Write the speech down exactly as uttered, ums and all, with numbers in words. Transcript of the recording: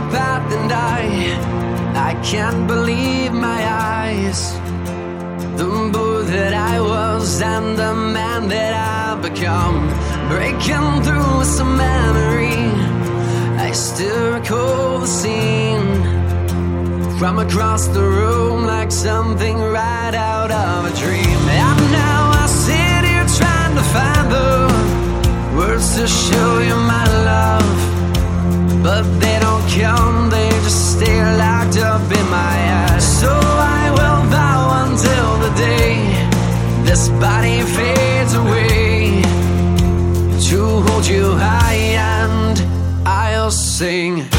path and I I can't believe my eyes. The boy that I was and the man that I've become, breaking through some memory. I still recall the scene from across the room, like something right out of a dream. And now I sit here trying to find the words to show you my love, but they don't come, they just stay locked up in my eyes. So I will vow until the day this body fades away to hold you high, and I'll sing